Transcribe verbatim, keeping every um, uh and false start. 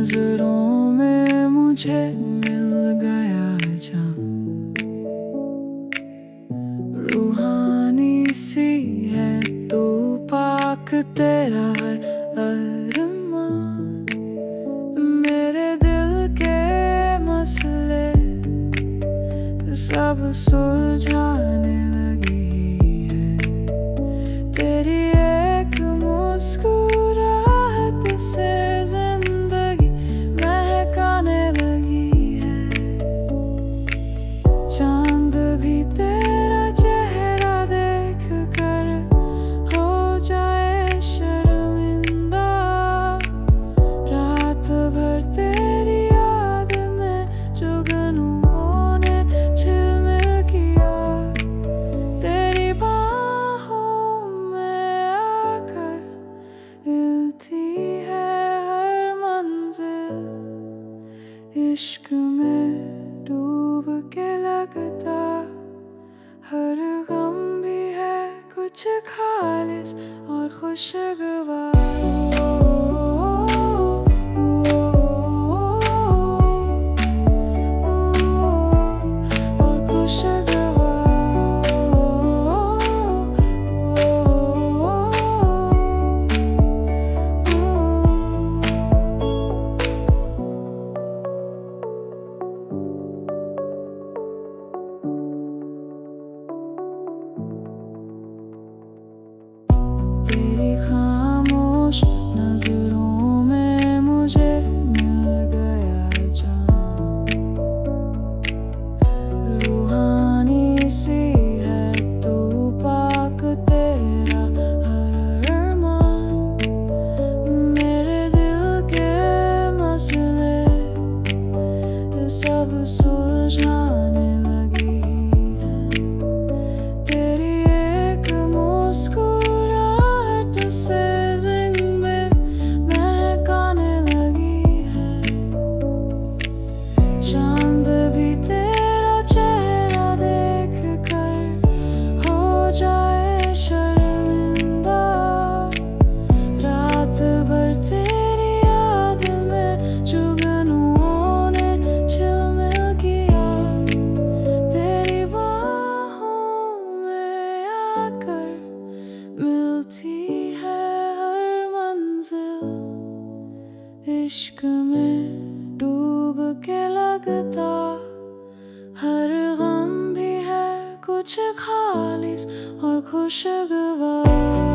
नजरों में मुझे मिल गया जान, रूहानी सी है तू, पाक तेरा हर अरमान। मेरे दिल के मसले सब सुलझाने लगी है, तेरी एक मुस्कुराहट से जिंदगी महकाने लगी है। चांद भी तेरा चेहरा देख कर हो जाए शर्मिंदा, रात भर तेरी याद में जुगनुओं ने झिलमिल किया। तेरी बाहों में आकर मिलती है हर मंजिल, इश्क में डूब के लगता हर गम भी है कुछ खालिस और खुशगवार। तेरी खामोश नजरों में मुझे मिल गया जान, रूहानी सी है तू, पाक तेरा हर अरमान। मेरे दिल के मसले सब सुलझाने लगी है, तेरी एक मुस्कुराहट से जिंदगी महकाने लगी है। चांद भी तेरा चेहरा देख कर हो जाए शर्मिंदा, रात भर तेरी याद में जुगनुओं ने झिलमिल किया। तेरी बाहों में आकर मिलती है हर मंजिल, इश्क में डूब के लगता हर गम भी है कुछ खालिस और खुशगवार।